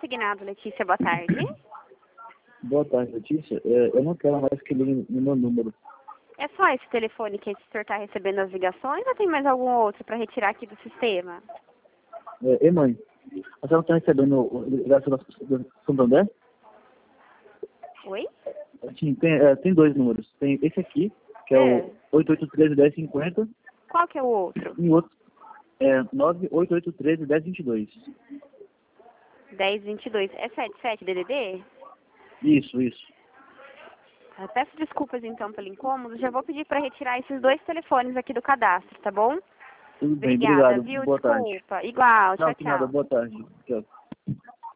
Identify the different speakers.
Speaker 1: consignado, Letícia. Boa tarde.
Speaker 2: Boa tarde, Letícia. Eu não quero mais que ligue no meu número.
Speaker 1: É só esse telefone que o senhor está recebendo as ligações ou tem mais algum outro para retirar aqui do sistema?
Speaker 2: Ei, mãe, a senhora está recebendo ligação do Santander?
Speaker 1: Oi?
Speaker 2: Sim, tem dois números. Tem esse aqui, que é o 8813-1050,
Speaker 1: Qual que é o outro?
Speaker 2: e o outro é 98813-1022.
Speaker 1: 1022. É 77 DDD?
Speaker 2: Isso.
Speaker 1: Eu peço desculpas então pelo incômodo. Já vou pedir para retirar esses dois telefones aqui do cadastro, tá bom?
Speaker 2: Tudo bem,
Speaker 1: Obrigada,
Speaker 2: obrigado.
Speaker 1: viu?
Speaker 2: Boa tarde.
Speaker 1: Desculpa. Igual.
Speaker 2: Não,
Speaker 1: Tchau,
Speaker 2: que nada,
Speaker 1: tchau.
Speaker 2: boa tarde. Tchau.